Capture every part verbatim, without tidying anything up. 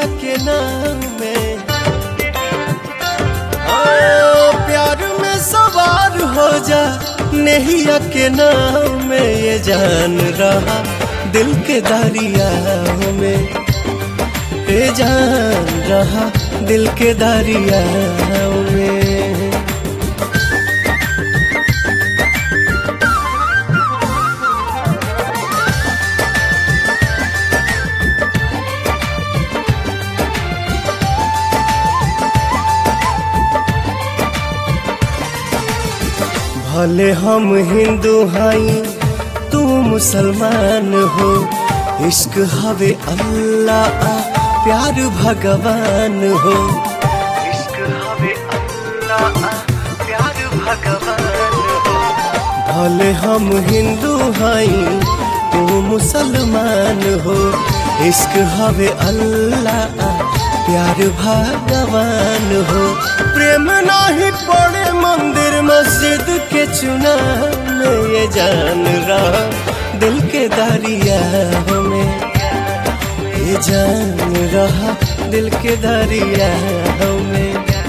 नहिया के नाम में ओ, प्यार में सवार हो जा नहिया के नाम में। ये जान रहा दिल के दरियाओं में, ये जान रहा दिल के दरियाओं में। भले हम हिंदू हई तू मुसलमान हो, इश्क हवे अल्लाह प्यार भगवान हो। इश्क हवे अल्लाह प्यार भगवान हो। भले हम हिंदू हई तू मुसलमान हो, इश्क हवे अल्लाह प्यार भगवान हो। प्रेम नाही पड़े मंदिर मस्जिद के चुना में, ये जान रहा दिल के दरियाओं में, ये जान रहा दिल के दरियाओं में।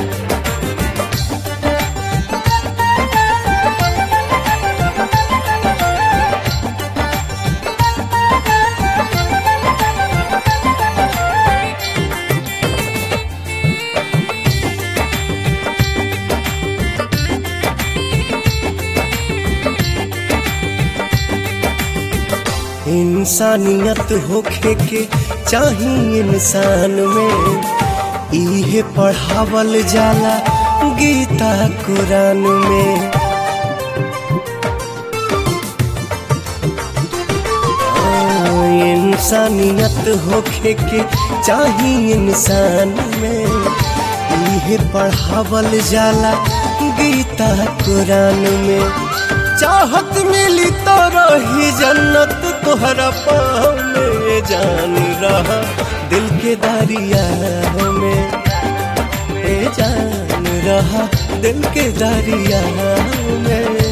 इंसानियत होखे के चाही इंसान में, इहे पढ़ावल जाला गीता कुरान में। इंसानियत होखे के चाही इंसान में, इहे पढ़ावल जाला गीता कुरान में। चाहत मिली तो रही जन्नत तोहरा पाँव में, ये जान रहा दिल के दरियाओं में, ये जान रहा दिल के दरियाओं में।